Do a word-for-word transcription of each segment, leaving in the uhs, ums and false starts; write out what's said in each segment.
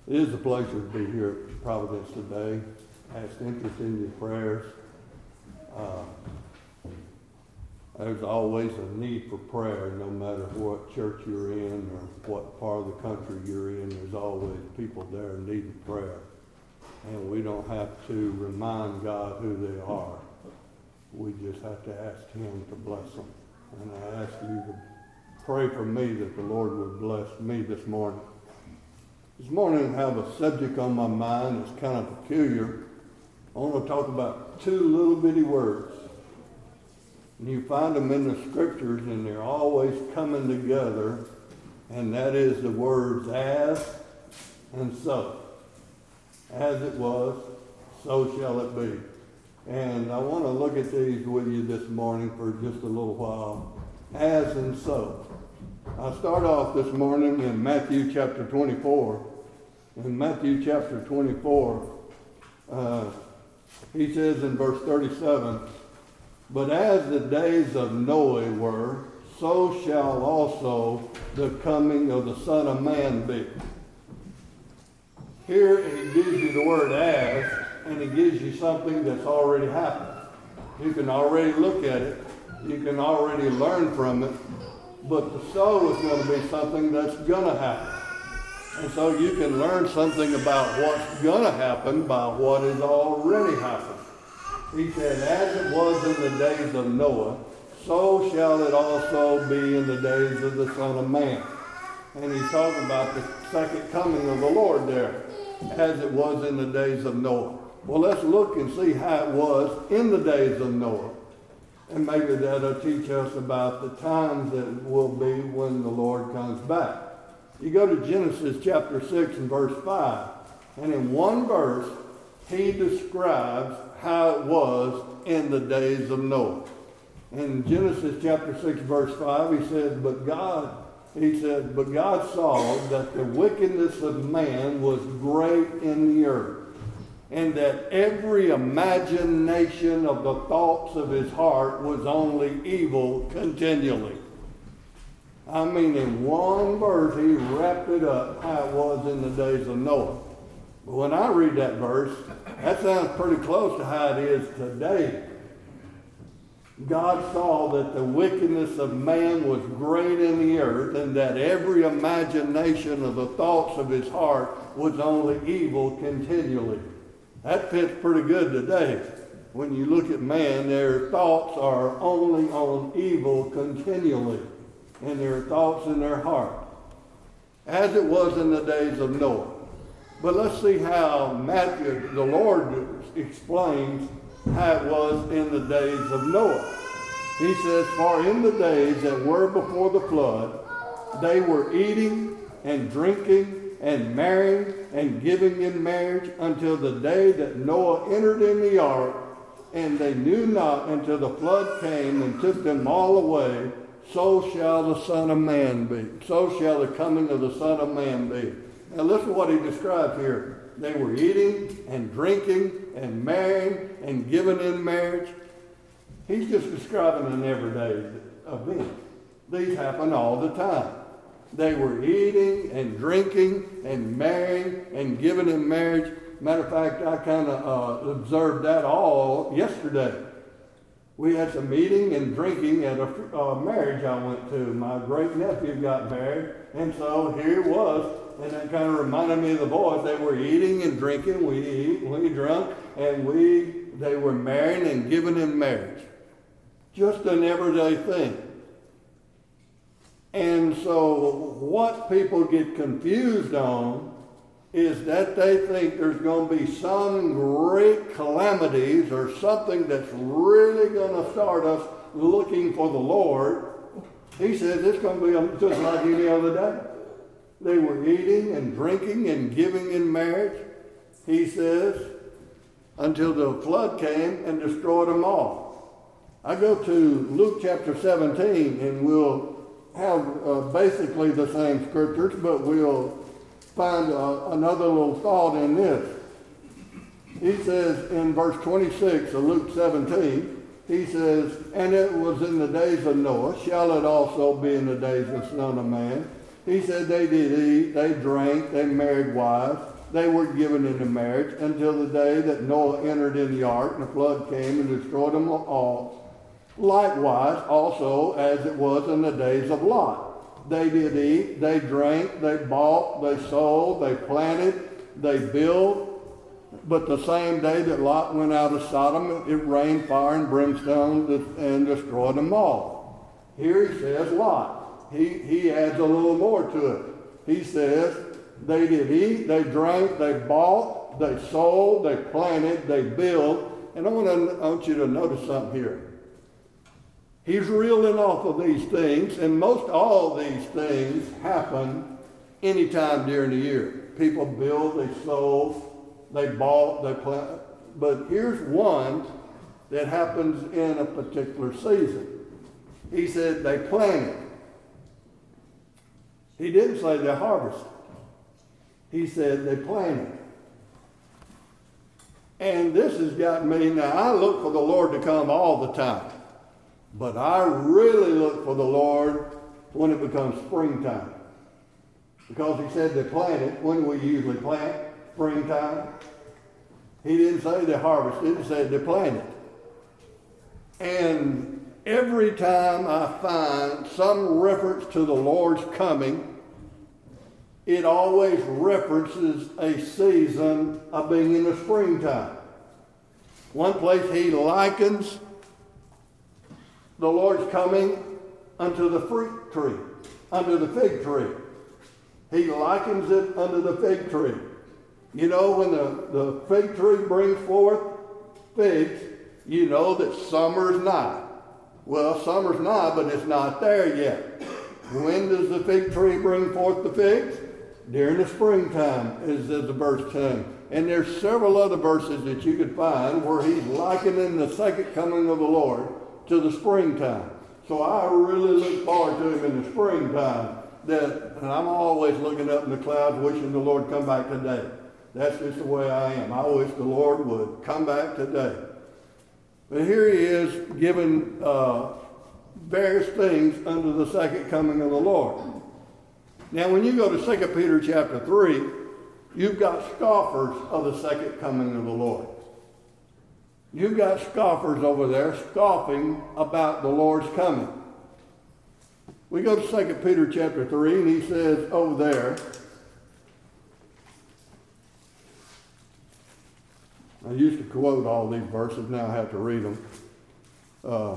It is a pleasure to be here at Providence today. Ask interest in your prayers. Uh, there's always a need for prayer, no matter what church you're in or what part of the country you're in. There's always people there needing prayer. And we don't have to remind God who they are. We just have to ask Him to bless them. And I ask you to pray for me that the Lord would bless me this morning. This morning I have a subject on my mind that's kind of peculiar. I want to talk about two little bitty words. And you find them in the scriptures and they're always coming together. And that is the words as and so. As it was, so shall it be. And I want to look at these with you this morning for just a little while. As and so. I start off this morning in Matthew chapter twenty-four. In Matthew chapter twenty-four, uh, he says in verse thirty-seven, "But as the days of Noah were, so shall also the coming of the Son of Man be." Here he gives you the word as, and he gives you something that's already happened. You can already look at it. You can already learn from it. But the so is going to be something that's going to happen. And so you can learn something about what's going to happen by what has already happened. He said, as it was in the days of Noah, so shall it also be in the days of the Son of Man. And he's talking about the second coming of the Lord there, as it was in the days of Noah. Well, let's look and see how it was in the days of Noah. And maybe that'll teach us about the times that will be when the Lord comes back. You go to Genesis chapter six and verse five. And in one verse, he describes how it was in the days of Noah. In Genesis chapter six verse five, he said, But God, he said, But God saw that the wickedness of man was great in the earth, and that every imagination of the thoughts of his heart was only evil continually. I mean, in one verse, he wrapped it up how it was in the days of Noah. But when I read that verse, that sounds pretty close to how it is today. God saw that the wickedness of man was great in the earth, and that every imagination of the thoughts of his heart was only evil continually. That fits pretty good today. When you look at man, their thoughts are only on evil continually, and their thoughts in their heart, as it was in the days of Noah. But let's see how Matthew, the Lord, explains how it was in the days of Noah. He says, For in the days that were before the flood, they were eating and drinking and marrying and giving in marriage until the day that Noah entered in the ark, and they knew not until the flood came and took them all away. So shall the Son of Man be. So shall the coming of the Son of Man be. Now listen to what he describes here. They were eating and drinking and marrying and giving in marriage. He's just describing an everyday event. These happen all the time. They were eating and drinking and marrying and giving in marriage. Matter of fact, I kind of uh, observed that all yesterday. We had some eating and drinking at a uh, marriage I went to. My great-nephew got married, and so here it was. And that kind of reminded me of the boys. They were eating and drinking. We eat, we drunk, and we they were marrying and giving in marriage. Just an everyday thing. And so what people get confused on is that they think there's going to be some great calamities or something that's really going to start us looking for the Lord. He says it's going to be just like any other day. They were eating and drinking and giving in marriage, he says, until the flood came and destroyed them all. I go to Luke chapter seventeen, and we'll have uh, basically the same scriptures, but we'll find uh, another little thought in this. He says in verse twenty-six of Luke seventeen, he says, And it was in the days of Noah, shall it also be in the days of the Son of Man. He said they did eat, they drank, they married wives. They were given into marriage until the day that Noah entered in the ark, and the flood came and destroyed them all. Likewise, also as it was in the days of Lot. They did eat, they drank, they bought, they sold, they planted, they built. But the same day that Lot went out of Sodom, it rained fire and brimstone and destroyed them all. Here he says Lot. He, he adds a little more to it. He says they did eat, they drank, they bought, they sold, they planted, they built. And I want, to, I want you to notice something here. He's reeling off of these things, and most all these things happen anytime during the year. People build, they sold, they bought, they planted. But here's one that happens in a particular season. He said they planted. He didn't say they harvested. He said they planted. And this has got me, now I look for the Lord to come all the time. But I really look for the Lord when it becomes springtime. Because he said they planted. When do we usually plant? Springtime. He didn't say they harvested. He said they planted. And every time I find some reference to the Lord's coming, it always references a season of being in the springtime. One place he likens the Lord's coming unto the fruit tree, under the fig tree. He likens it unto the fig tree. You know, when the, the fig tree brings forth figs, you know that summer's nigh. Well, summer's nigh, but it's not there yet. When does the fig tree bring forth the figs? During the springtime, is the verse ten. And there's several other verses that you could find where he's likening the second coming of the Lord to the springtime. So I really look forward to him in the springtime. That, and I'm always looking up in the clouds wishing the Lord come back today. That's just the way I am. I wish the Lord would come back today. But here he is giving uh, various things under the second coming of the Lord. Now when you go to Second Peter chapter three, you've got scoffers of the second coming of the Lord. You've got scoffers over there scoffing about the Lord's coming. We go to Second Peter chapter three, and he says over there, I used to quote all these verses, now I have to read them. Uh,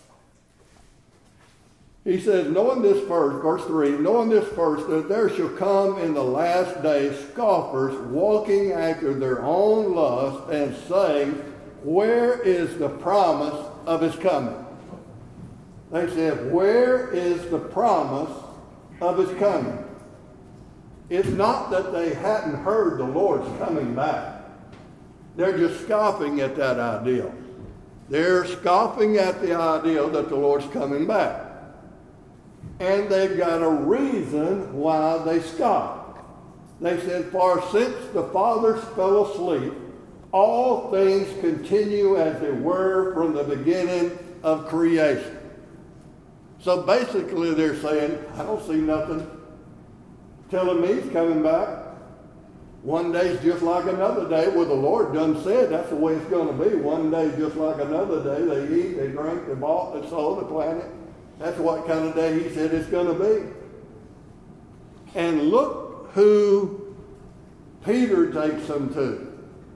he says, knowing this first, verse three, knowing this first, that there shall come in the last days scoffers walking after their own lust and saying, where is the promise of his coming? They said, where is the promise of his coming? It's not that they hadn't heard the Lord's coming back. They're just scoffing at that idea. They're scoffing at the idea that the Lord's coming back. And they've got a reason why they scoff. They said, for since the fathers fell asleep, all things continue as they were from the beginning of creation. So basically they're saying, I don't see nothing telling me he's coming back. One day's just like another day. Well, the Lord done said that's the way it's going to be. One day's just like another day. They eat, they drink, they bought, they sold, they planted. That's what kind of day he said it's going to be. And look who Peter takes them to.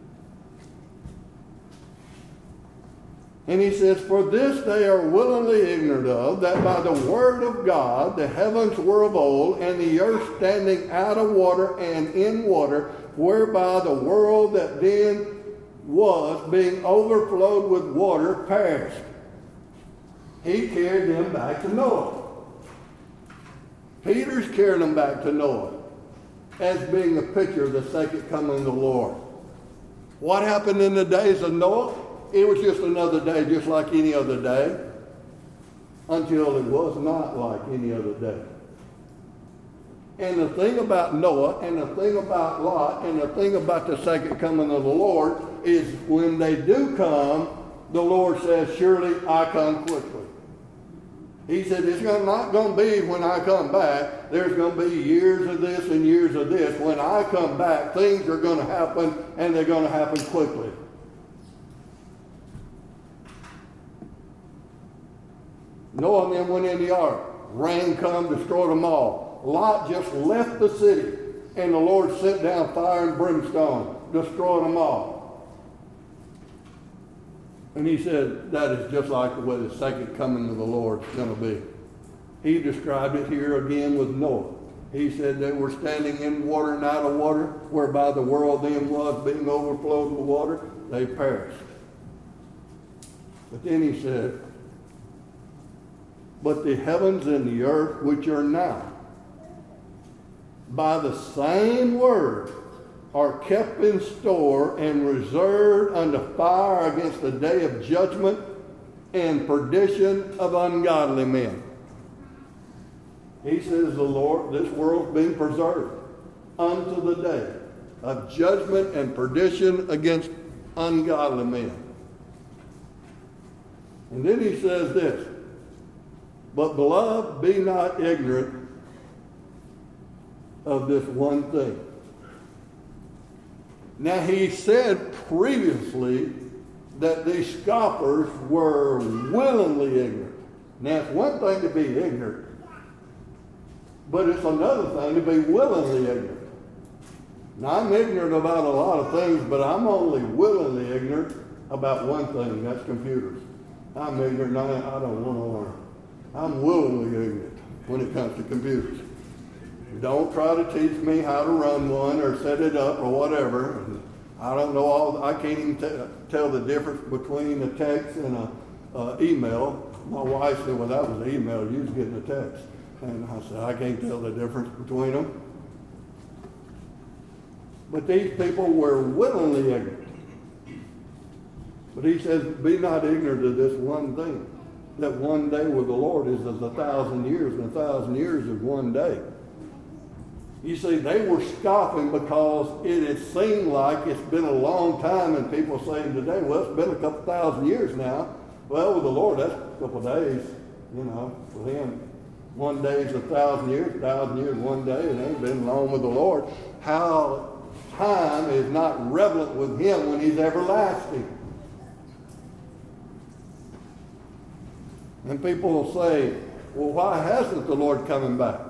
And he says, for this they are willingly ignorant of, that by the word of God the heavens were of old, and the earth standing out of water and in water, whereby the world that then was, being overflowed with water, perished. He carried them back to Noah. Peter's carrying them back to Noah as being a picture of the second coming of the Lord. What happened in the days of Noah? It was just another day, just like any other day, until it was not like any other day. And the thing about Noah, and the thing about Lot, and the thing about the second coming of the Lord is when they do come, the Lord says, surely I come quickly. He said, it's not going to be when I come back. There's going to be years of this and years of this. When I come back, things are going to happen, and they're going to happen quickly. Noah and them went in the ark. Rain come, destroyed them all. Lot just left the city, and the Lord sent down fire and brimstone, destroyed them all. And he said, that is just like the way the second coming of the Lord is going to be. He described it here again with Noah. He said they were standing in water and out of water, whereby the world then was being overflowed with water. They perished. But then he said, but the heavens and the earth which are now, by the same word, are kept in store and reserved unto fire against the day of judgment and perdition of ungodly men. He says the Lord, this world's being preserved unto the day of judgment and perdition against ungodly men. And then he says this, but beloved, be not ignorant of this one thing. Now, he said previously that these scoffers were willingly ignorant. Now, it's one thing to be ignorant, but it's another thing to be willingly ignorant. Now, I'm ignorant about a lot of things, but I'm only willingly ignorant about one thing, that's computers. I'm ignorant, I, I don't want to learn. I'm willingly ignorant when it comes to computers. Don't try to teach me how to run one or set it up or whatever. I don't know all. I can't even t- tell the difference between a text and a uh, email. My wife said, "Well, that was an email. You was getting a text." And I said, "I can't tell the difference between them." But these people were willingly ignorant. But he says, "Be not ignorant of this one thing, that one day with the Lord is as a thousand years, and a thousand years is one day." You see, they were scoffing because it had seemed like it's been a long time, and people saying today, well, it's been a couple thousand years now. Well, with the Lord, that's a couple of days, you know. With him, one day is a thousand years, a thousand years one day. It ain't been long with the Lord. How time is not relevant with him when he's everlasting. And people will say, well, why hasn't the Lord coming back?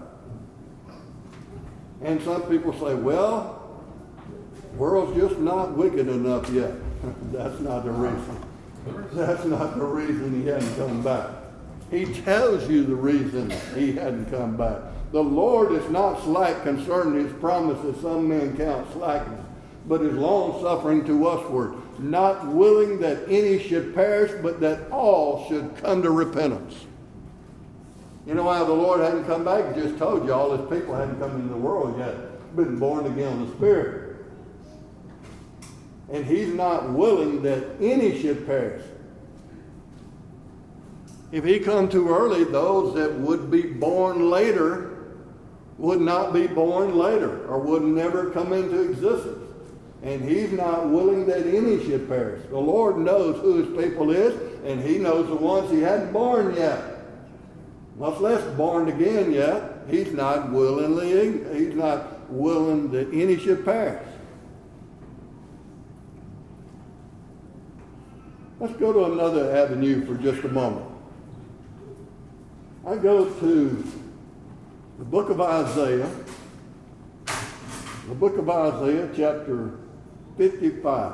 And some people say, well, the world's just not wicked enough yet. That's not the reason. That's not the reason he hadn't come back. He tells you the reason he hadn't come back. The Lord is not slack concerning his promise, as some men count slackness, but is long-suffering to usward, not willing that any should perish, but that all should come to repentance. You know why the Lord hadn't come back? He just told you all his people hadn't come into the world yet, been born again in the Spirit. And he's not willing that any should perish. If he come too early, those that would be born later would not be born later, or would never come into existence. And he's not willing that any should perish. The Lord knows who his people is, and he knows the ones he hadn't born yet. Much less born again yet. He's not willingly, he's not willing that any should perish. Let's go to another avenue for just a moment. I go to the book of Isaiah, the book of Isaiah, chapter fifty-five.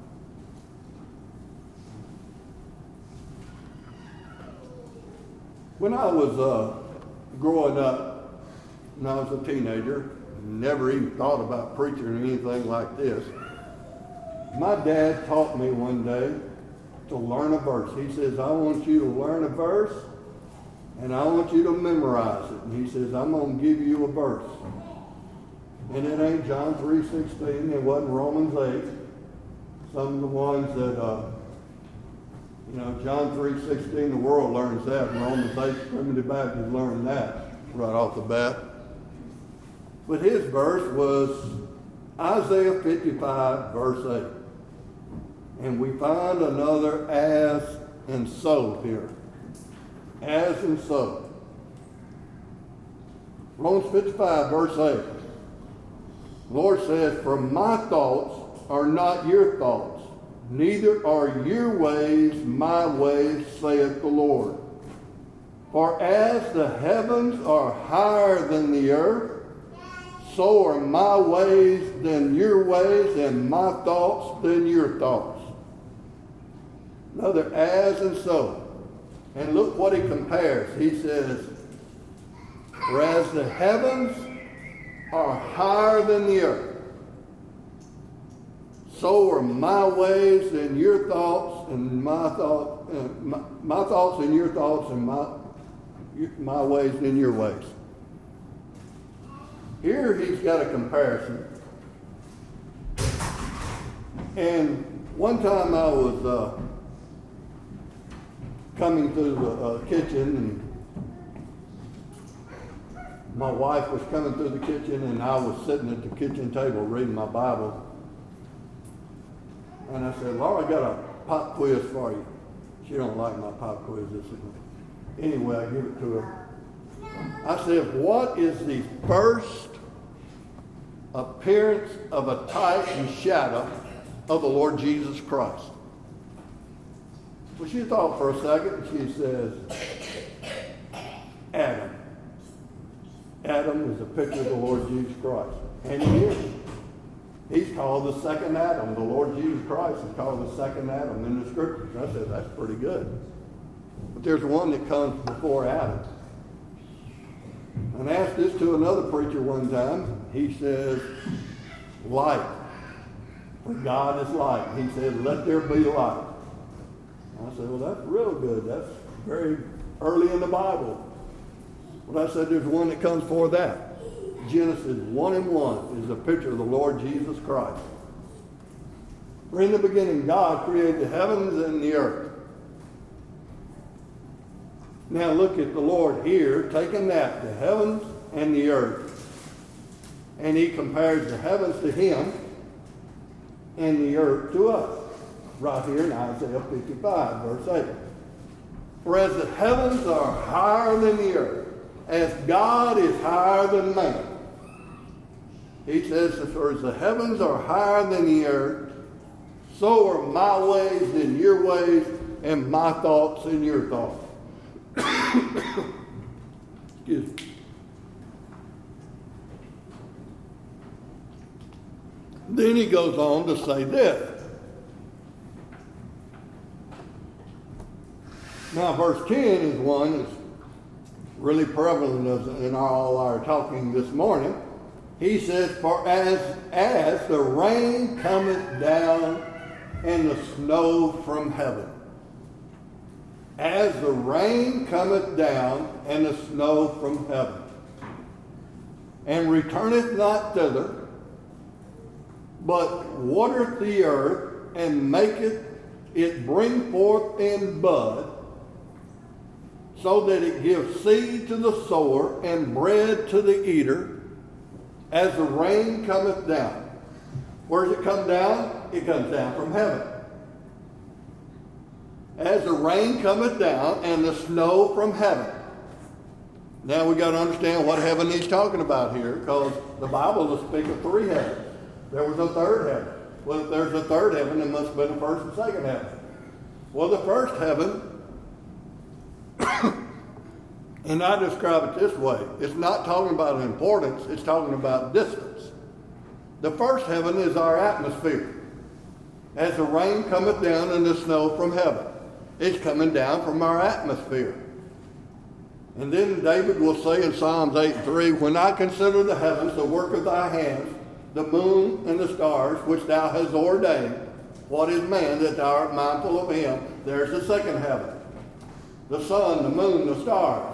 When I was uh, growing up, when I was a teenager, never even thought about preaching or anything like this, my dad taught me one day to learn a verse. He says, I want you to learn a verse, and I want you to memorize it. And he says, I'm going to give you a verse. And it ain't John three sixteen. It wasn't Romans eight. Some of the ones that... Uh, You know, John three sixteen, the world learns that. Romans eight, Primitive Baptists learn that right off the bat. But his verse was Isaiah fifty-five, verse eight. And we find another as and so here. as and so. Romans fifty-five, verse eight. The Lord says, for my thoughts are not your thoughts, neither are your ways my ways, saith the Lord. For as the heavens are higher than the earth, so are my ways than your ways, and my thoughts than your thoughts. Another as and so. And look what he compares. He says, for as the heavens are higher than the earth, so are my ways and your thoughts, and my thoughts, uh, my, my thoughts and your thoughts, and my my ways and your ways. Here he's got a comparison. And one time I was uh, coming through the uh, kitchen, and my wife was coming through the kitchen, and I was sitting at the kitchen table reading my Bible. And I said, Laura, I got a pop quiz for you. She don't like my pop quizzes. Anyway, I give it to her. I said, what is the first appearance of a type and shadow of the Lord Jesus Christ? Well, she thought for a second, and she says, Adam. Adam is a picture of the Lord Jesus Christ. And he is. He's called the second Adam. The Lord Jesus Christ is called the second Adam in the Scriptures. I said, that's pretty good. But there's one that comes before Adam. And I asked this to another preacher one time. He says, light. For God is light. He said, let there be light. I said, well, that's real good. That's very early in the Bible. But I said, there's one that comes before that. Genesis one and one is a picture of the Lord Jesus Christ. For in the beginning, God created the heavens and the earth. Now look at the Lord here, taking that, the heavens and the earth. And he compares the heavens to him and the earth to us. Right here in Isaiah fifty-five, verse eight. For as the heavens are higher than the earth, as God is higher than man. He says, for as the heavens are higher than the earth, so are my ways than your ways, and my thoughts than your thoughts. Excuse me. Then he goes on to say this. Now, verse ten is one that's really prevalent in all our talking this morning. He says, for as, as the rain cometh down and the snow from heaven. As the rain cometh down and the snow from heaven. And returneth not thither, but watereth the earth, and maketh it bring forth in bud, so that it gives seed to the sower and bread to the eater, as the rain cometh down. Where does it come down? It comes down from heaven. As the rain cometh down and the snow from heaven. Now we got to understand what heaven he's talking about here, because the Bible will speak of three heavens. There was a third heaven. Well, if there's a third heaven, there must have been a first and second heaven. Well, the first heaven, and I describe it this way, it's not talking about importance, it's talking about distance. The first heaven is our atmosphere. As the rain cometh down and the snow from heaven. It's coming down from our atmosphere. And then David will say in Psalms eight and three, when I consider the heavens, the work of thy hands, the moon and the stars, which thou hast ordained, what is man that thou art mindful of him? There's the second heaven. The sun, the moon, the stars.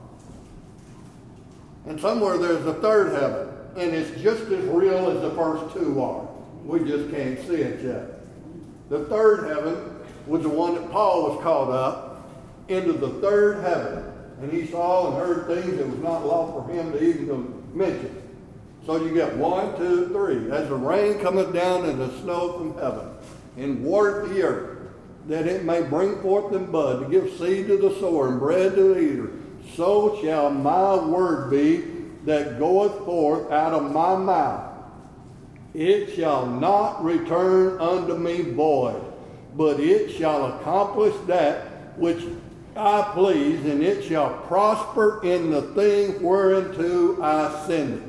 And somewhere there's a third heaven, and it's just as real as the first two are. We just can't see it yet. The third heaven was the one that Paul was caught up into the third heaven, and he saw and heard things that was not lawful for him to even mention. So you get one, two, three. As the rain cometh down and the snow from heaven, and watereth the earth, that it may bring forth and bud, to give seed to the sower and bread to the eater, so shall my word be that goeth forth out of my mouth. It shall not return unto me void, but it shall accomplish that which I please, and it shall prosper in the thing whereunto I send it.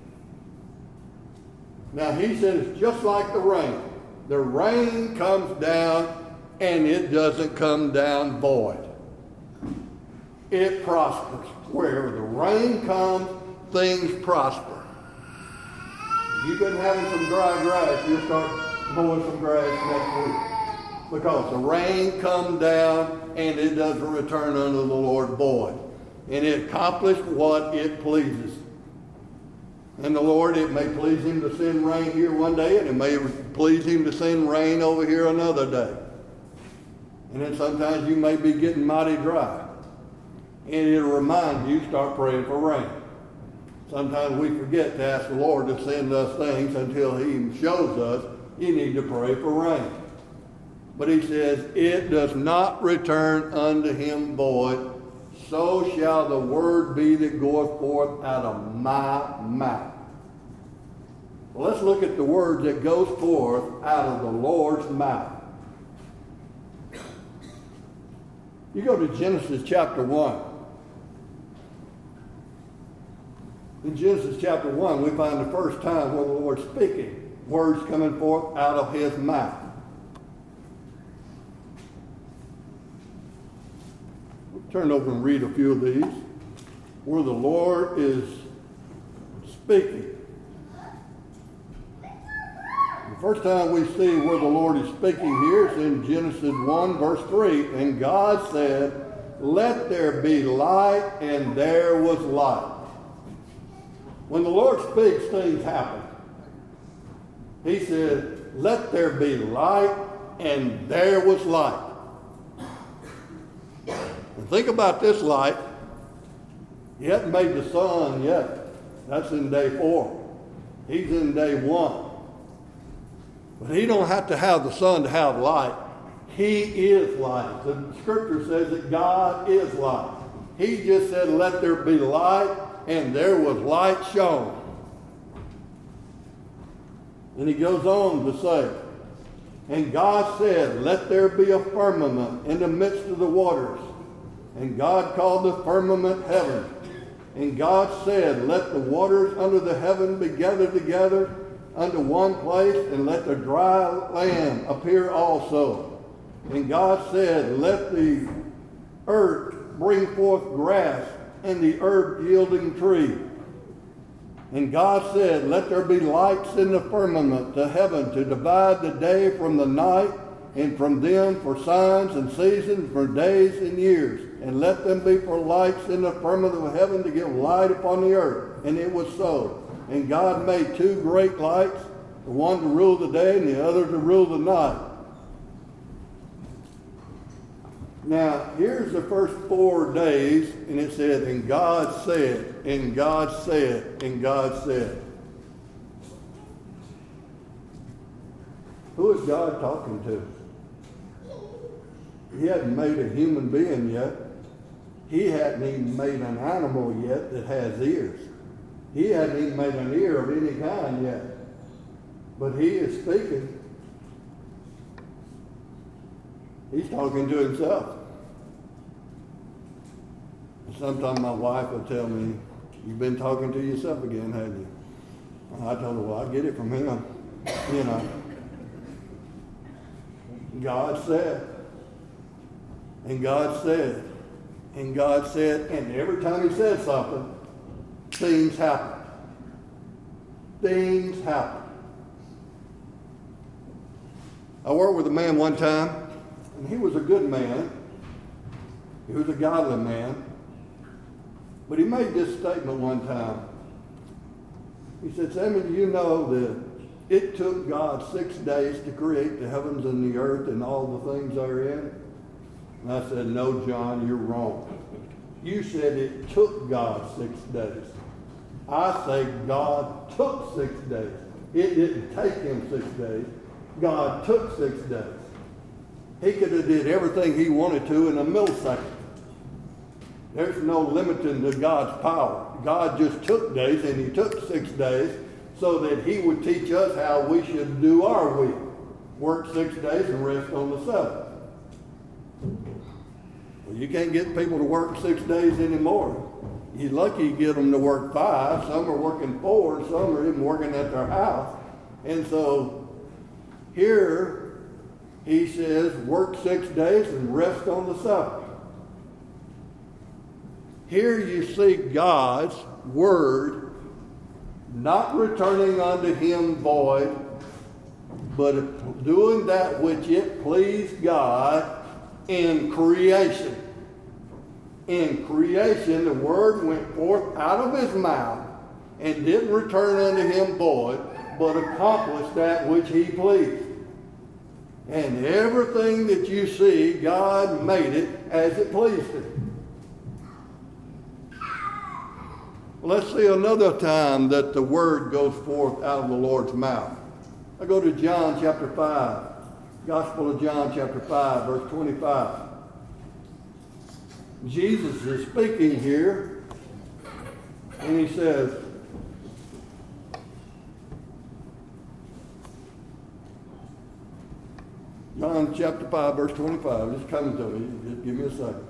Now he said it's just like the rain. The rain comes down and it doesn't come down void. It prospers. Wherever the rain comes, things prosper. You've been having some dry grass, you'll start mowing some grass next week. Because the rain comes down and it doesn't return unto the Lord void. And it accomplishes what it pleases. And the Lord, it may please him to send rain here one day, and it may please him to send rain over here another day. And then sometimes you may be getting mighty dry. And it'll remind you, start praying for rain. Sometimes we forget to ask the Lord to send us things until he shows us you need to pray for rain. But he says, it does not return unto him void, so shall the word be that goeth forth out of my mouth. Well, let's look at the word that goes forth out of the Lord's mouth. You go to Genesis chapter one. In Genesis chapter one, we find the first time where the Lord's speaking, words coming forth out of his mouth. Turn over and read a few of these where the Lord is speaking. The first time we see where the Lord is speaking here is in Genesis one, verse three. And God said, let there be light, and there was light. When the Lord speaks, things happen. He said, let there be light, and there was light. And think about this light. He hasn't made the sun yet. That's in day four. He's in day one. But he don't have to have the sun to have light. He is light. The scripture says that God is light. He just said, let there be light, and there was light shown. And he goes on to say, and God said, let there be a firmament in the midst of the waters. And God called the firmament heaven. And God said, let the waters under the heaven be gathered together unto one place, and let the dry land appear also. And God said, let the earth bring forth grass, and the herb yielding tree. And God said, let there be lights in the firmament to heaven to divide the day from the night, and from them for signs and seasons, for days and years. And let them be for lights in the firmament of heaven to give light upon the earth. And it was so. And God made two great lights, the one to rule the day and the other to rule the night. Now, here's the first four days, and it said, and God said, and God said, and God said. Who is God talking to? He hadn't made a human being yet. He hadn't even made an animal yet that has ears. He hadn't even made an ear of any kind yet. But he is speaking. He's talking to himself. Sometimes my wife will tell me, you've been talking to yourself again, haven't you? And I told her, well, I get it from him. You know. God said. And God said. And God said. And every time he said something, things happened. Things happened. I worked with a man one time, and he was a good man. He was a godly man. But he made this statement one time. He said, Sammy, do you know that it took God six days to create the heavens and the earth and all the things therein? And I said, no, John, you're wrong. You said it took God six days. I say God took six days. It didn't take him six days. God took six days. He could have did everything he wanted to in a millisecond. There's no limiting to God's power. God just took days, and he took six days so that he would teach us how we should do our week. Work six days and rest on the seventh. Well, you can't get people to work six days anymore. You're lucky you get them to work five. Some are working four. Some are even working at their house. And so here he says, work six days and rest on the seventh. Here you see God's word not returning unto him void, but doing that which it pleased God in creation. In creation, the word went forth out of his mouth and didn't return unto him void, but accomplished that which he pleased. And everything that you see, God made it as it pleased him. Let's see another time that the word goes forth out of the Lord's mouth. I go to John chapter five, Gospel of John chapter five, verse twenty-five. Jesus is speaking here, and he says, John chapter five, verse twenty-five, it's coming to me, just give me a second.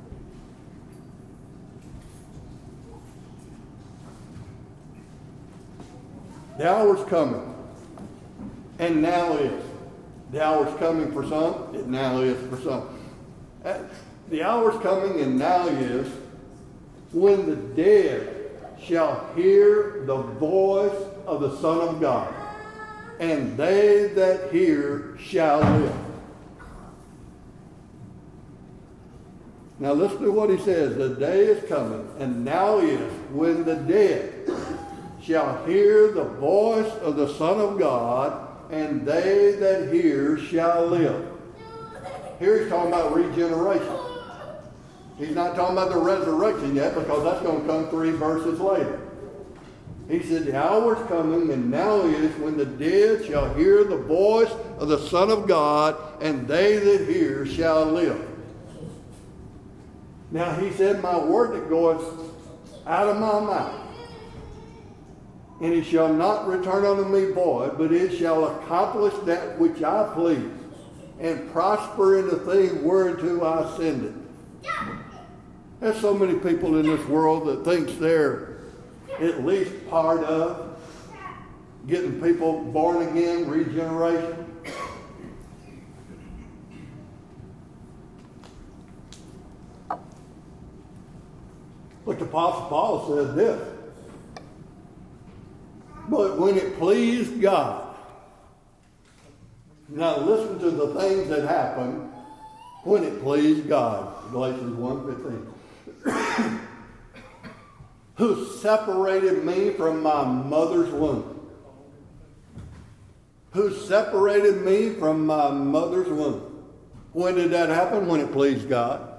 The hour's coming, and now is. The hour's coming for some, it now is for some. The hour's coming, and now is, when the dead shall hear the voice of the Son of God, and they that hear shall live. Now listen to what he says. The day is coming, and now is, when the dead shall hear the voice of the Son of God, and they that hear shall live. Here he's talking about regeneration. He's not talking about the resurrection yet, because that's going to come three verses later. He said, the hour's coming, and now is, when the dead shall hear the voice of the Son of God, and they that hear shall live. Now he said, my word that goeth out of my mouth, and it shall not return unto me void, but it shall accomplish that which I please, and prosper in the thing whereunto I send it. There's so many people in this world that thinks they're at least part of getting people born again, regeneration. But the Apostle Paul said this, but when it pleased God. Now listen to the things that happened when it pleased God. Galatians one fifteen. Who separated me from my mother's womb. Who separated me from my mother's womb. When did that happen? When it pleased God.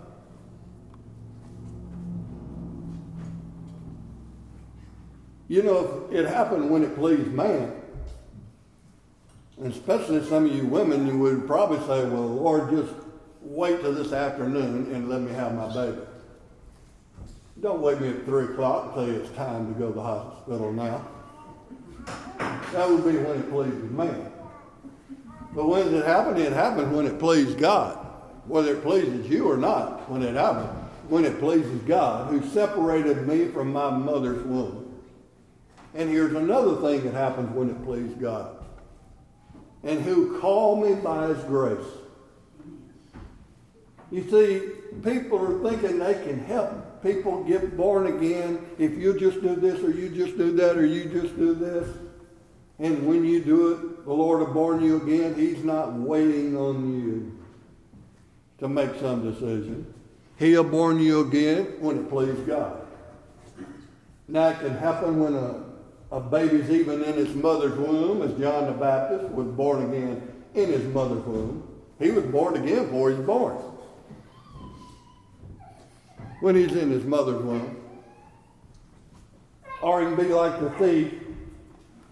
You know, it happened when it pleased man. And especially some of you women, you would probably say, well, Lord, just wait till this afternoon and let me have my baby. Don't wake me at three o'clock and tell you it's time to go to the hospital now. That would be when it pleases man. But when did it happen? It happened when it pleased God. Whether it pleases you or not, when it happened, when it pleases God, who separated me from my mother's womb. And here's another thing that happens when it pleased God. And who called me by his grace. You see, people are thinking they can help people get born again if you just do this or you just do that or you just do this. And when you do it, the Lord will born you again. He's not waiting on you to make some decision. He'll born you again when it pleases God. Now it can happen when a, a baby's even in his mother's womb, as John the Baptist was born again in his mother's womb. He was born again before he was born. When he's in his mother's womb. Or he can be like the thief.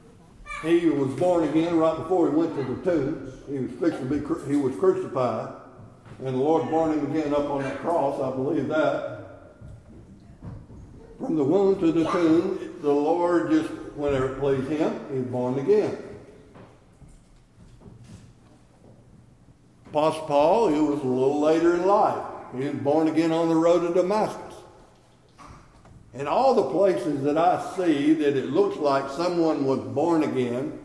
He was born again right before he went to the tomb. He was fixed to be, he was crucified. And the Lord born him again up on that cross, I believe that. From the womb to the tomb, the Lord just, whenever it pleased him, he's born again. Apostle Paul, he was a little later in life. He was born again on the road to Damascus. And all the places that I see that it looks like someone was born again,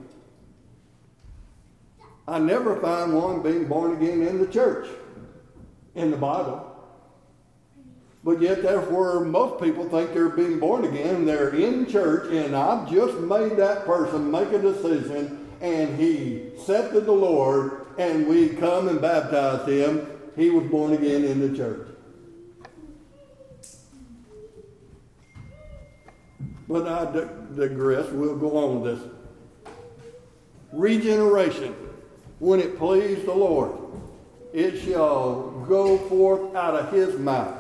I never find one being born again in the church, in the Bible. But yet that's where most people think they're being born again. They're in church, and I've just made that person make a decision, and he accepted the Lord, and we come and baptized him. He was born again in the church. But I digress. We'll go on with this. Regeneration. When it pleased the Lord, it shall go forth out of his mouth.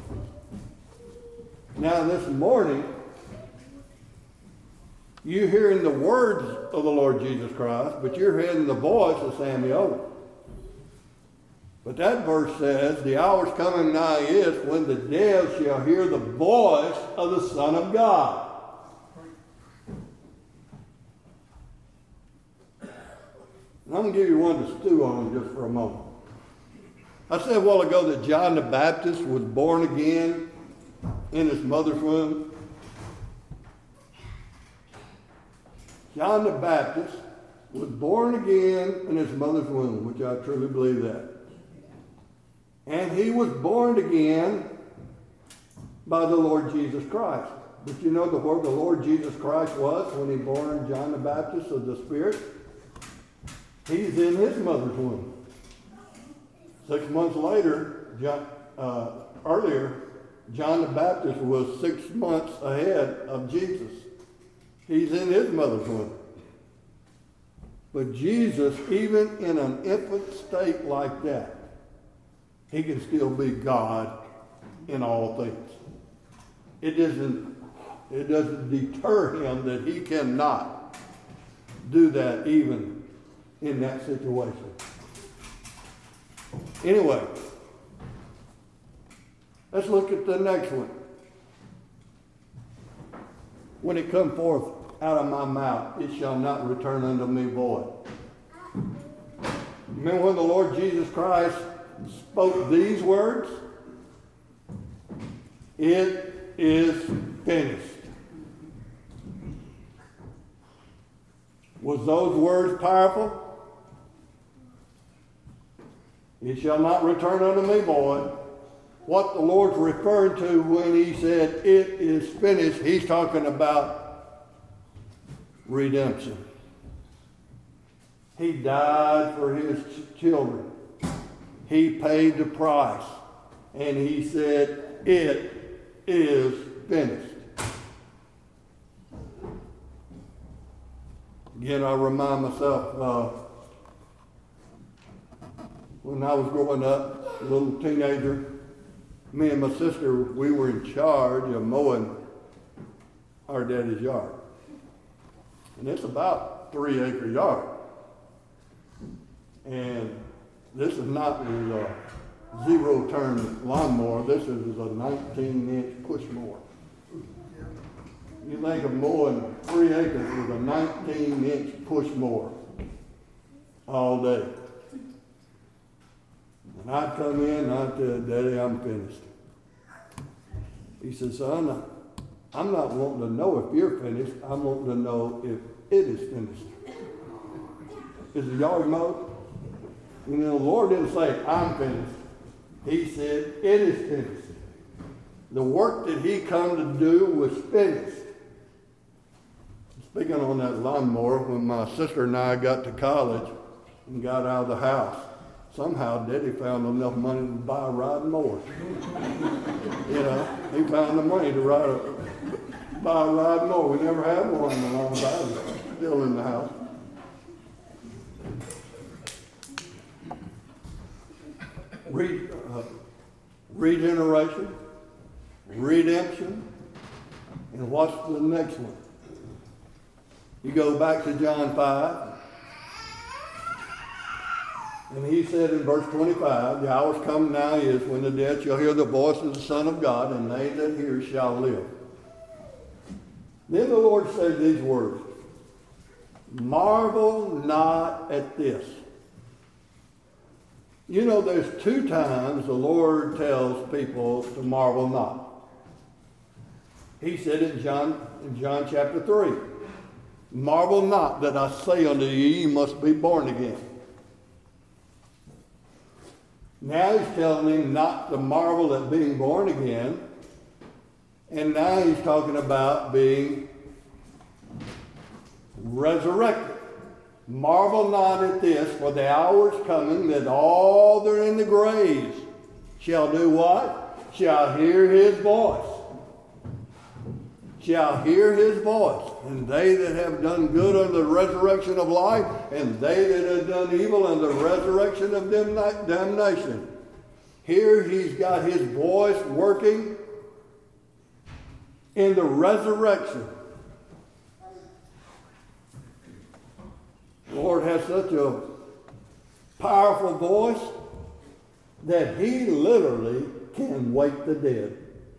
Now this morning, you're hearing the words of the Lord Jesus Christ, but you're hearing the voice of Samuel. But that verse says, the hour's coming nigh is when the dead shall hear the voice of the Son of God. And I'm going to give you one to stew on just for a moment. I said a while ago that John the Baptist was born again in his mother's womb. John the Baptist was born again in his mother's womb, which I truly believe that. And he was born again by the Lord Jesus Christ. But you know the word the Lord Jesus Christ was when he born John the Baptist of the Spirit? He's in his mother's womb. Six months later, John, uh, earlier, John the Baptist was six months ahead of Jesus. He's in his mother's womb. But Jesus, even in an infant state like that, he can still be God in all things. It doesn't, it doesn't deter him that he cannot do that even in that situation. Anyway, let's look at the next one. When it come forth out of my mouth, it shall not return unto me void. Remember when the Lord Jesus Christ spoke these words? It is finished. Was those words powerful? It shall not return unto me void. What the Lord's referring to when he said it is finished, he's talking about redemption. He died for his ch- children. He paid the price. And he said, it is finished. Again, I remind myself, uh, when I was growing up, a little teenager, me and my sister, we were in charge of mowing our daddy's yard. And it's about three acre yard. And this is not a zero turn lawnmower. This is a nineteen inch push mower. You think of mowing three acres with a nineteen inch push mower all day. And I'd come in and I'd tell Daddy, I'm finished. He said, son, I'm not wanting to know if you're finished. I'm wanting to know if it is finished. Is the yard mowed? You know, the Lord didn't say, I'm finished. He said, it is finished. The work that he come to do was finished. Speaking on that lawnmower, when my sister and I got to college and got out of the house, somehow Daddy found enough money to buy a riding mower. You know, he found the money to ride a, buy a riding mower. We never had one in a long time, still in the house. Re, uh, regeneration, redemption, and what's the next one? You go back to John five. And he said in verse twenty-five, the hour's come now is when the dead shall hear the voice of the Son of God, and they that hear shall live. Then the Lord said these words, marvel not at this. You know, there's two times the Lord tells people to marvel not. He said in John, in John chapter three, marvel not that I say unto you, ye must be born again. Now he's telling him not to marvel at being born again. And now he's talking about being resurrected. Marvel not at this, for the hour is coming that all that are in the graves shall do what? Shall hear his voice. Shall hear his voice. And they that have done good unto the resurrection of life, and they that have done evil unto the resurrection of damnation. Here he's got his voice working in the resurrection. The Lord has such a powerful voice that he literally can wake the dead.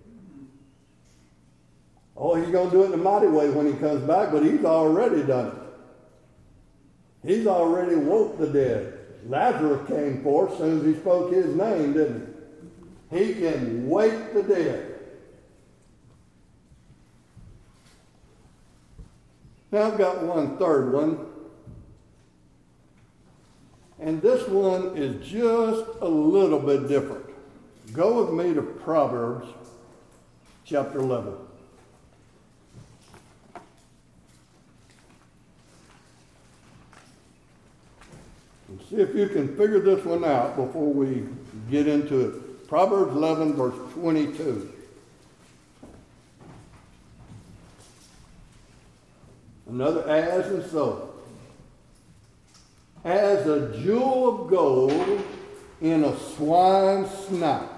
Oh, he's going to do it in a mighty way when he comes back, but he's already done it. He's already woke the dead. Lazarus came forth as soon as he spoke his name, didn't he? He can wake the dead. Now I've got one third one. And this one is just a little bit different. Go with me to Proverbs chapter eleven. And see if you can figure this one out before we get into it. Proverbs eleven, verse twenty-two. Another as and so. As a jewel of gold in a swine's snout,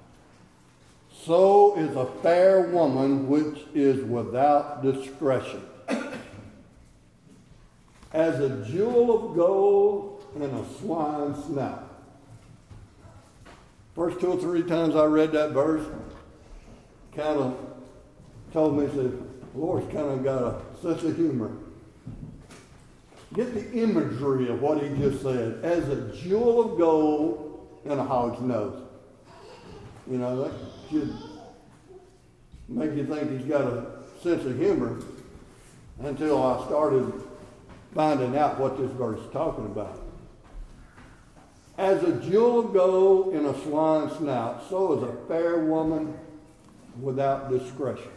so is a fair woman which is without discretion. As a jewel of gold in a swine's snout. First two or three times I read that verse, kind of told me, said, the Lord's kind of got a sense of humor. Get the imagery of what he just said. As a jewel of gold in a hog's nose. You know, that should make you think he's got a sense of humor until I started finding out what this verse is talking about. As a jewel of gold in a swine's snout, so is a fair woman without discretion.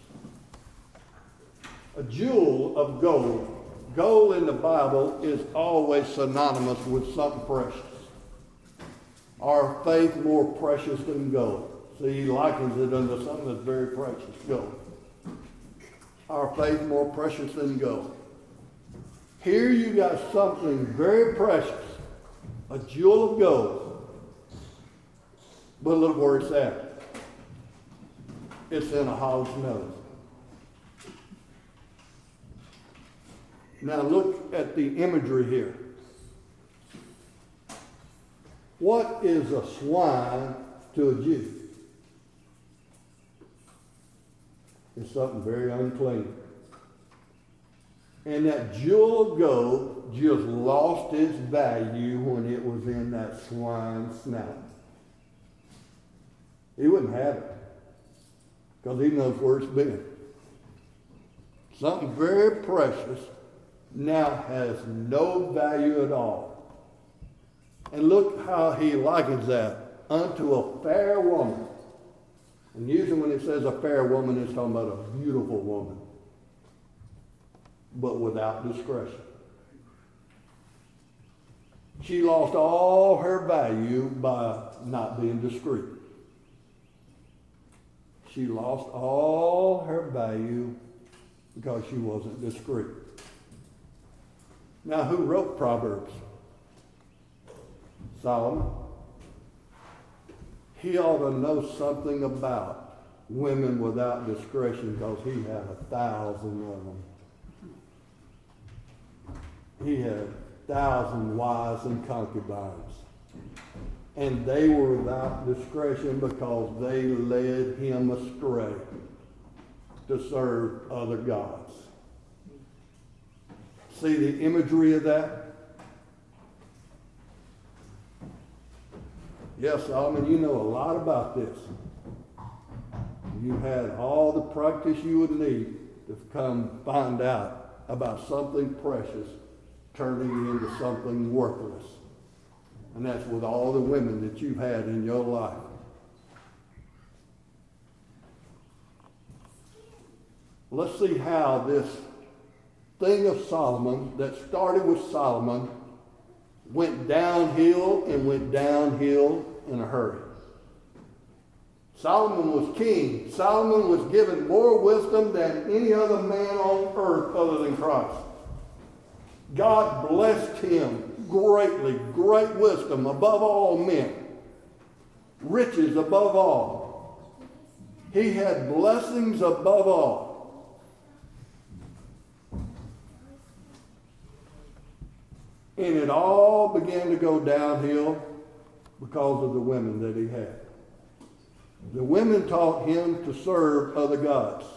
A jewel of gold. Gold in the Bible is always synonymous with something precious. Our faith more precious than gold. See, he likens it unto something that's very precious, gold. Our faith more precious than gold. Here you got something very precious, a jewel of gold. But look where it's at. It's in a hog's nose. Now look at the imagery here. What is a swine to a Jew? It's something very unclean. And that jewel of gold just lost its value when it was in that swine's snout. He wouldn't have it because he knows where it's been. Something very precious now has no value at all. And look how he likens that unto a fair woman. And usually when it says a fair woman, it's talking about a beautiful woman, but without discretion. She lost all her value by not being discreet. She lost all her value because she wasn't discreet. Now, who wrote Proverbs? Solomon. He ought to know something about women without discretion because he had a thousand of them. He had thousand wives and concubines. And they were without discretion because they led him astray to serve other gods. See the imagery of that? Yes, Solomon, you know a lot about this. You had all the practice you would need to come find out about something precious turning into something worthless. And that's with all the women that you've had in your life. Let's see how this thing of Solomon that started with Solomon went downhill and went downhill in a hurry. Solomon was king. Solomon was given more wisdom than any other man on earth other than Christ. God blessed him greatly, great wisdom above all men, riches above all. He had blessings above all. And it all began to go downhill because of the women that he had. The women taught him to serve other gods.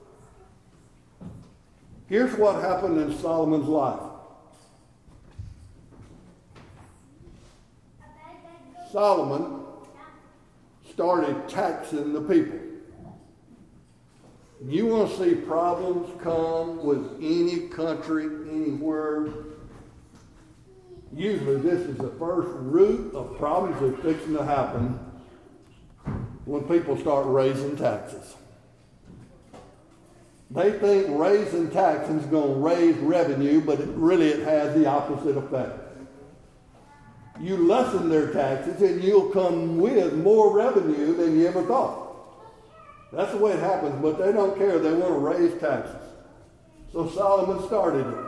Here's what happened in Solomon's life. Solomon started taxing the people. You want to see problems come with any country, anywhere, usually this is the first root of problems that's fixing to happen when people start raising taxes. They think raising taxes is going to raise revenue, but it, really it has the opposite effect. You lessen their taxes and you'll come with more revenue than you ever thought. That's the way it happens, but they don't care. They want to raise taxes. So Solomon started it.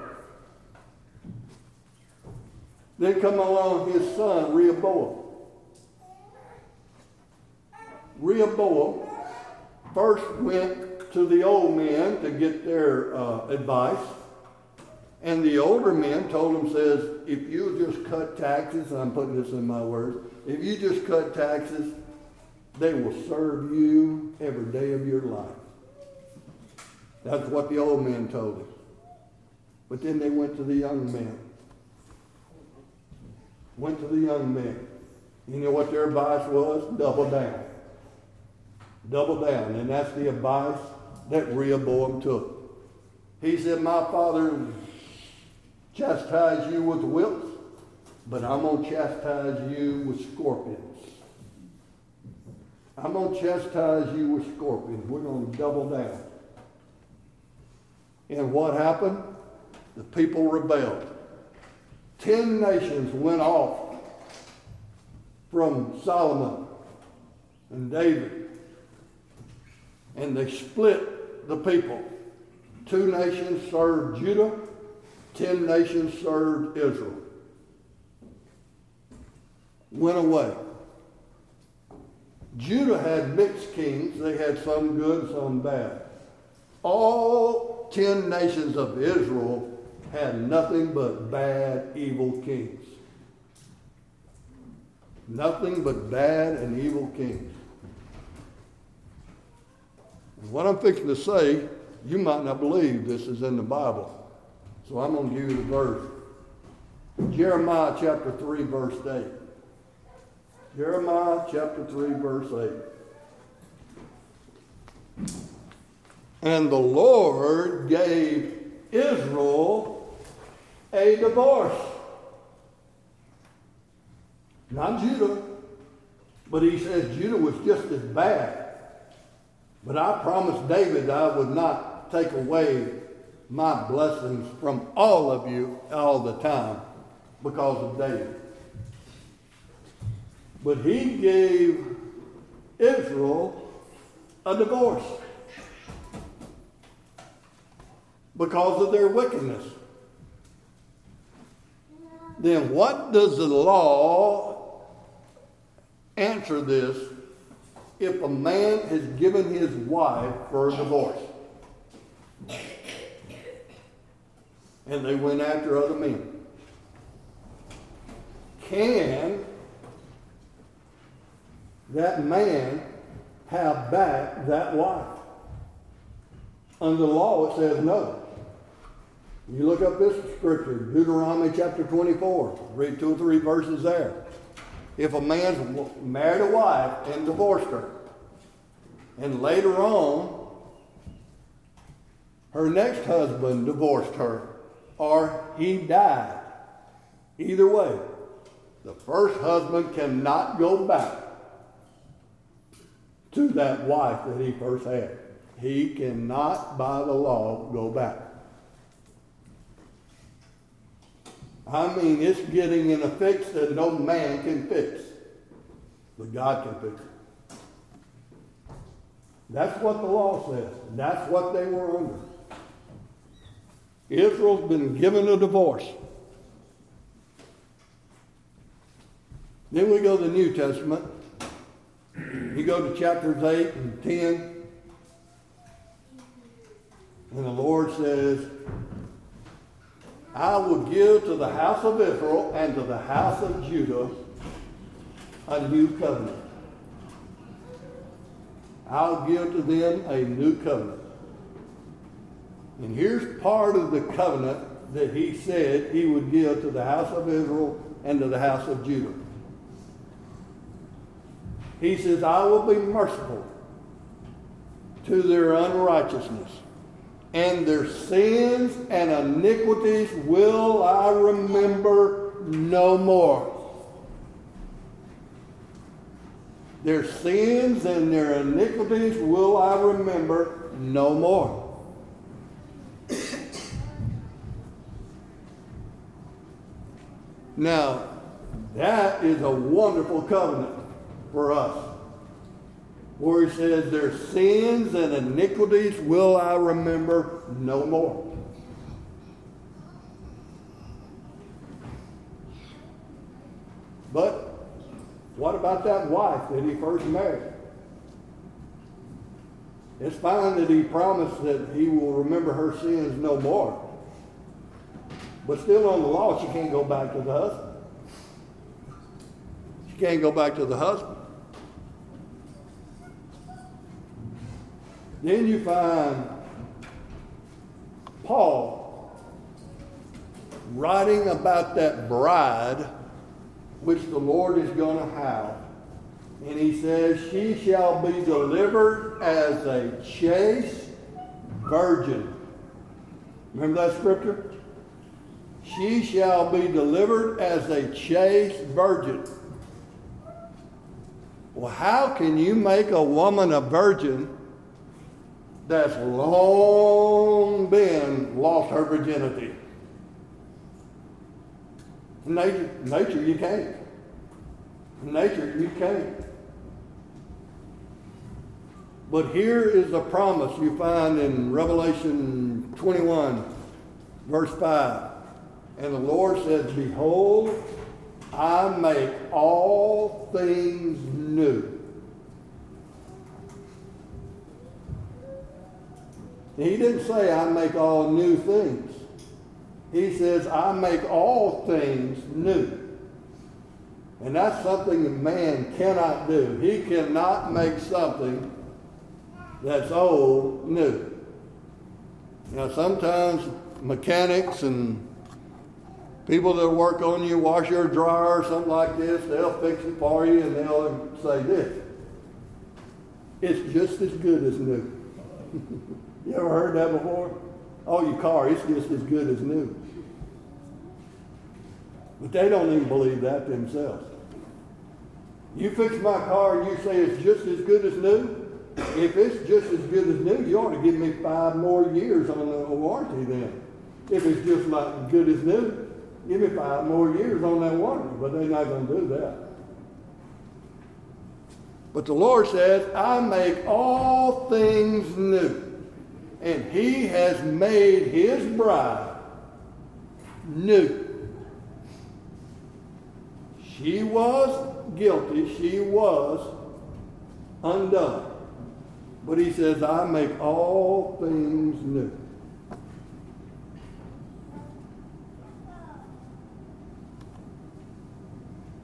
Then come along his son, Rehoboam. Rehoboam first went to the old men to get their uh, advice. And the older men told him, says, if you just cut taxes, I'm putting this in my words, if you just cut taxes, they will serve you every day of your life. That's what the old men told him. But then they went to the young men. Went to the young men. You know what their advice was? Double down. Double down. And that's the advice that Rehoboam took. He said, my father chastise you with whips, but I'm going to chastise you with scorpions. I'm going to chastise you with scorpions. We're going to double down. And what happened? The people rebelled. Ten nations went off from Solomon and David. And they split the people. Two nations served Judah. Ten nations served Israel. Went away. Judah had mixed kings. They had some good, some bad. All ten nations of Israel had nothing but bad, evil kings. Nothing but bad and evil kings. And what I'm fixing to say, you might not believe this is in the Bible. So I'm going to give you the verse. Jeremiah chapter three, verse eight. Jeremiah chapter three, verse eight. And the Lord gave Israel a divorce. Not Judah, but he says Judah was just as bad. But I promised David I would not take away my blessings from all of you all the time because of David. But he gave Israel a divorce because of their wickedness. Then what does the law answer this if a man has given his wife for a divorce? And they went after other men. can that man have back that wife? Under the law, it says no. You look up this scripture, Deuteronomy chapter twenty-four. Read two or three verses there. If a man's married a wife and divorced her, and later on, her next husband divorced her, or he died, either way, the first husband cannot go back to that wife that he first had. He cannot, by the law, go back. I mean, it's getting in a fix that no man can fix, but God can fix it. That's what the law says. That's what they were under. Israel's been given a divorce. Then we go to the New Testament. You go to chapters eight and ten. And the Lord says, I will give to the house of Israel and to the house of Judah a new covenant. I'll give to them a new covenant. And here's part of the covenant that he said he would give to the house of Israel and to the house of Judah. He says, I will be merciful to their unrighteousness, and their sins and iniquities will I remember no more. Their sins and their iniquities will I remember no more. Now, that is a wonderful covenant for us, where he says, their sins and iniquities will I remember no more. But what about that wife that he first married? It's fine that he promised that he will remember her sins no more. But still on the law, she can't go back to the husband. She can't go back to the husband. Then you find Paul writing about that bride which the Lord is going to have. And he says, she shall be delivered as a chaste virgin. Remember that scripture? She shall be delivered as a chaste virgin. Well, how can you make a woman a virgin that's long been lost her virginity? In nature, nature you can't. In nature you can't. But here is a promise you find in Revelation twenty-one, verse five. And the Lord says, behold, I make all things new. He didn't say I make all new things. He says I make all things new. And that's something that man cannot do. He cannot make something that's old new. Now sometimes mechanics and people that work on you, wash your dryer or something like this, they'll fix it for you and they'll say this. It's just as good as new. You ever heard that before? Oh, your car, it's just as good as new. But they don't even believe that themselves. You fix my car and you say it's just as good as new? If it's just as good as new, you ought to give me five more years on the warranty then. If it's just like as good as new, give me five more years on that warranty. But they're not going to do that. But the Lord says, I make all things new. And he has made his bride new. She was guilty. She was undone. But he says, I make all things new.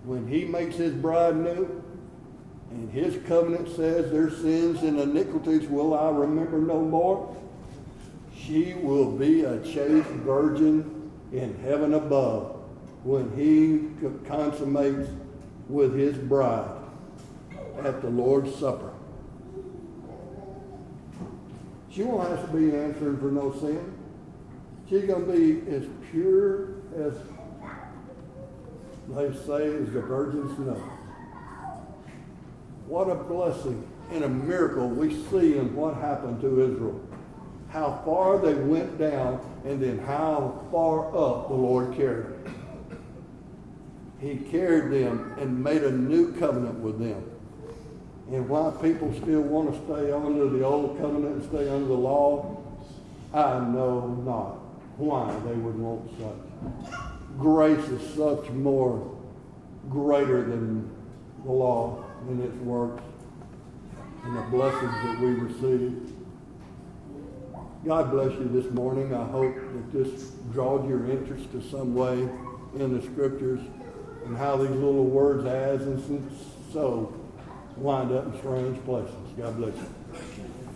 when he makes his bride new, and his covenant says their sins and iniquities will I remember no more, she will be a chaste virgin in heaven above when he consummates with his bride at the Lord's Supper. She won't have to be answering for no sin. She's going to be as pure as, they say, as the virgin's snow. What a blessing and a miracle we see in what happened to Israel. How far they went down and then how far up the Lord carried them. He carried them and made a new covenant with them. And why people still want to stay under the old covenant and stay under the law, I know not why they would want such. Grace is such more greater than the law in its works and the blessings that we receive. God bless you this morning. I hope that this drawed your interest to some way in the scriptures and how these little words as and so wind up in strange places. God bless you.